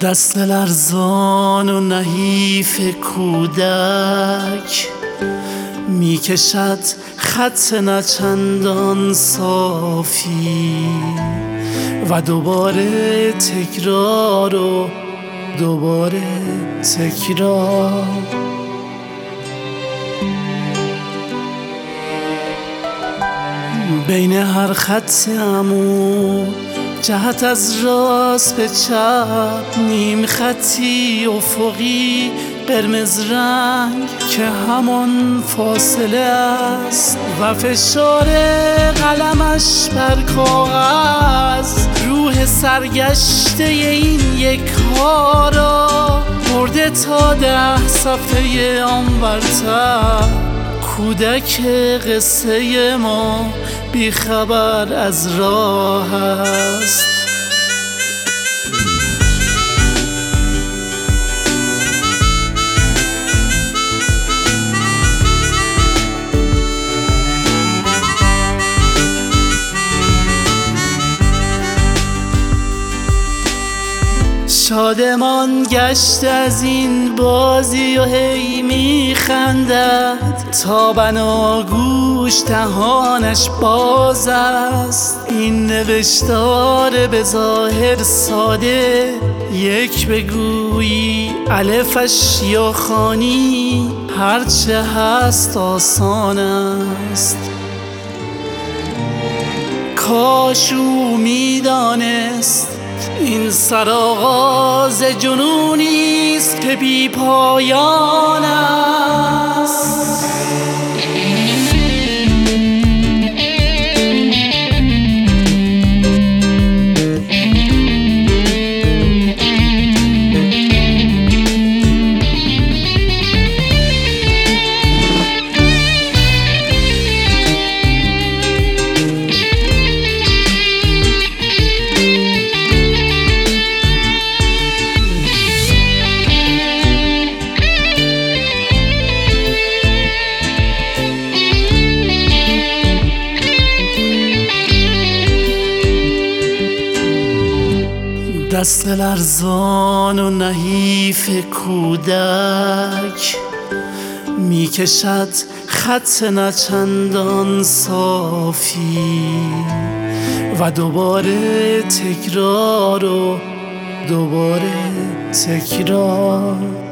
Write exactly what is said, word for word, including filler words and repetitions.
دست لرزان و نحیف کودک میکشد خط نچندان صافی و دوباره تکرار و دوباره تکرار. بین هر خط عمود جهت از راست به چپ نیم خطی افقی قرمز رنگ که همان فاصله است و فشار قلمش بر کاغذ روح سرگشته این یک ها را برده تا ده صفحه آنورتر. کودک قصه ما بیخبر از راه است. شادمان گشت از این بازی و هی میخندد تا بناگوش دهانش باز است. این نوشتار به ظاهر ساده یک بگویی الفش یا خوانی هرچه هست آسان است. کاش او میدانست این سرآغاز جنونی است که بی پایان است. دست لرزان و نحیف کودک میکشد خط نچندان صافی و دوباره تکرار و دوباره تکرار.